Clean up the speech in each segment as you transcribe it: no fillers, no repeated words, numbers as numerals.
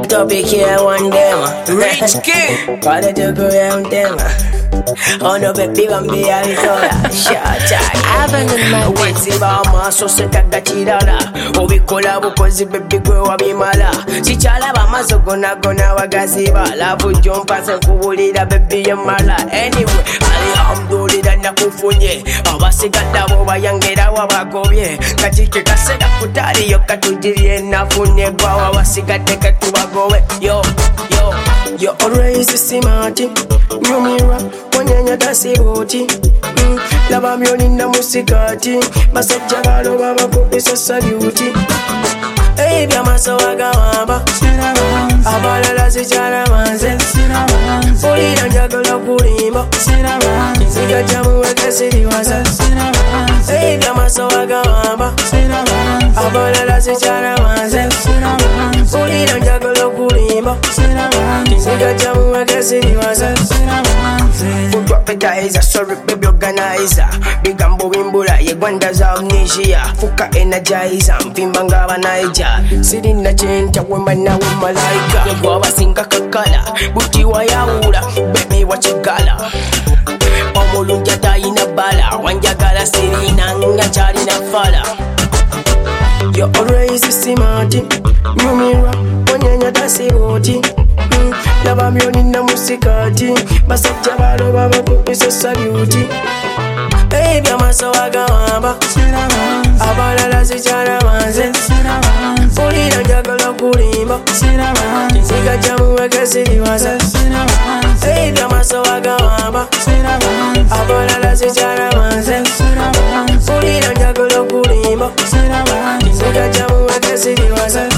topic here one day, Rich Kid. Pare to go around them. Oh no, baby, I'm be a little shut up. Wait, see, Bama, so set a gatidala. Oh, we collab because the baby girl will be mala. Si chala, Bama, gonna wagaziba. Love jump as a cool leader, baby, and mala. Anyway, I'm doing it and a kufunye. I was a cat over young get our bagoye. Kajiki Kaseta Putari, your Katujiri and Nafune, Bawa was a cat to a go. Yo, always a simati. You mirror, when you're dasiboti. Lava in the musikati. Masaja Galo Baba Pupis a saluti. Hey, Yamasawaga Baba. Abala Sijana Manze. Puri and Jagala Purimba. Sika Jamu at the city was a hey, Yamasawaga Baba. Abala Sijana Manze. Puri and Jagala Purimba. Sika Jamu at the city was a food appetizer, sorry baby organizer. Big and Bowimbula, ye wonders of Nigeria. Fuka energizer, Fimbanga Naija. Sitting the chain, woman now with Malaika. You go over Sinka Kakala, Buti Wayaura, baby what you gala. Omolunjata in a bala, Wanjagala Sirina, Charina Fala. You're always a simati, you mirror, when you're dasiboti. Lava in the musikati. Masaja Galo Baba Pupis a saluti. Hey, Yamasawaga Baba. Abala Sijana Manze. Puri and Jagala Purimba. Sika Jamu at the city was a hey, Yamasawaga Baba. Abala Sijana Manze. Puri and Jagala Purimba. Sika Jamu at the city was a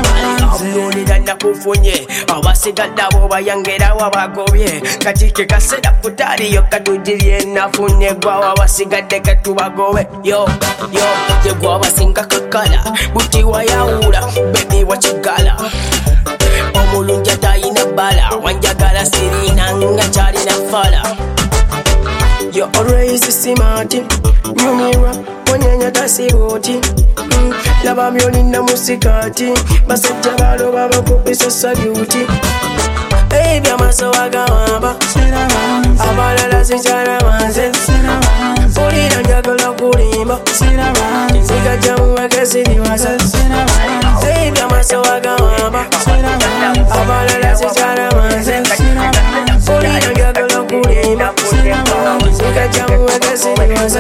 kufunye abasigadde abo bayangera wabagobye katike kaseda putali yo katujirye nafune gwa abasigadde katubagobe yo yegwa abasinga kakala buti wayawula baby wachigala omulunja tayina bala wanjagala sirina nga charina fala. You're always a simati, you mirror, when you're dasiboti. Lava in the musikati. Masaja Galo Baba Pupis a saluti. Hey, Yamasawaga Baba. Abala Sijana Manze. Puri and Jagala Purimba. Sika Jamu at the city was a hey, Yamasawaga Baba. Abala Sijana Manze. Puri and Jagala Purimba. Sika Jamu at the city was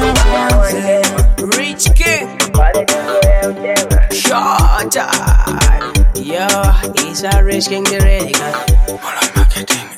a Rich Kid. Shut up. Yo, it's a Rich King the ready.